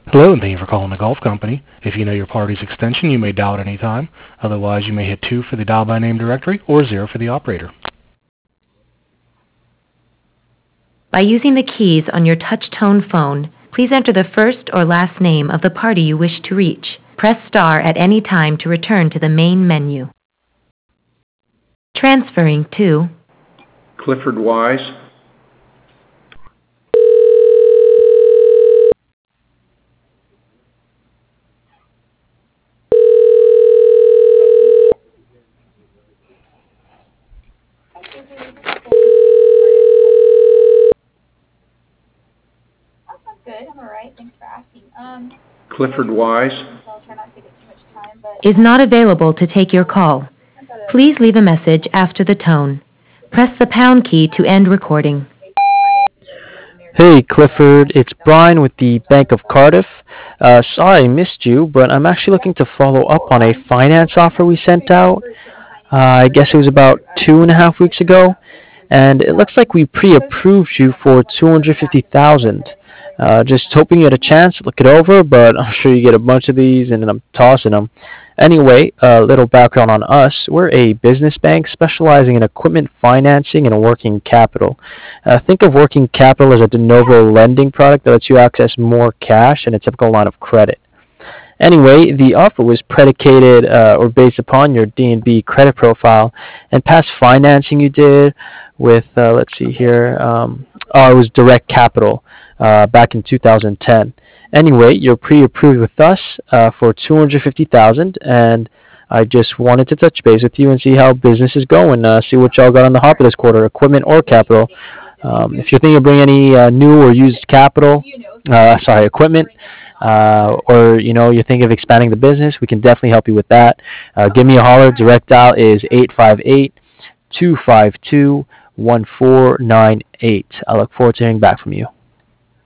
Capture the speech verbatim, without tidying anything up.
Hello, and thank you for calling the Golf Company. If you know your party's extension, you may dial at any time. Otherwise, you may hit two for the dial by name directory or zero for the operator. By using the keys on your touch-tone phone, please enter the first or last name of the party you wish to reach. Press star at any time to return to the main menu. Transferring to Clifford Wise. Good. I'm all right. Thanks for asking. Um, Clifford Wise. I'll try not to take up too much time, but is not available to take your call. Please leave a message after the tone. Press the pound key to end recording. Hey Clifford, it's Brian with the Bank of Cardiff. Uh, sorry I missed you, but I'm actually looking to follow up on a finance offer we sent out. Uh, I guess it was about two and a half weeks ago, and it looks like we pre-approved you for two hundred fifty thousand dollars. Uh, just hoping you had a chance to look it over, but I'm sure you get a bunch of these and then I'm tossing them. Anyway, a little background on us. We're a business bank specializing in equipment financing and working capital. Uh, think of working capital as a de novo lending product that lets you access more cash than a typical line of credit. Anyway, the offer was predicated uh, or based upon your D N B credit profile and past financing you did with, uh, let's see here, um, oh, it was Direct Capital uh, back in two thousand ten. Anyway, you're pre-approved with us uh, for two hundred fifty thousand dollars, and I just wanted to touch base with you and see how business is going, uh, see what y'all got on the hopper this quarter, equipment or capital. Um, if you're thinking of bringing any uh, new or used capital, uh, sorry, equipment, uh, or you know you're thinking of expanding the business, we can definitely help you with that. Uh, give me a holler. Direct dial is eight five eight, two five two, one four nine eight. I look forward to hearing back from you.